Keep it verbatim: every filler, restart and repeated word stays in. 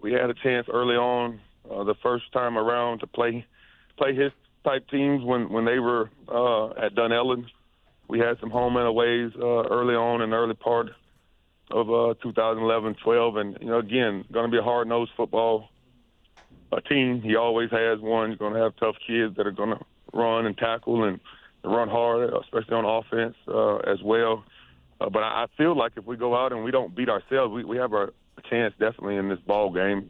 We had a chance early on, uh, the first time around, to play play his type teams when, when they were uh, at Dunellen. We had some home and aways uh, early on in the early part of uh, two thousand eleven twelve. And, you know, again, going to be a hard-nosed football uh, team. He always has one. He's going to have tough kids that are going to run and tackle and run hard, especially on offense uh, as well. Uh, but I feel like if we go out and we don't beat ourselves, we, we have our chance definitely in this ball game.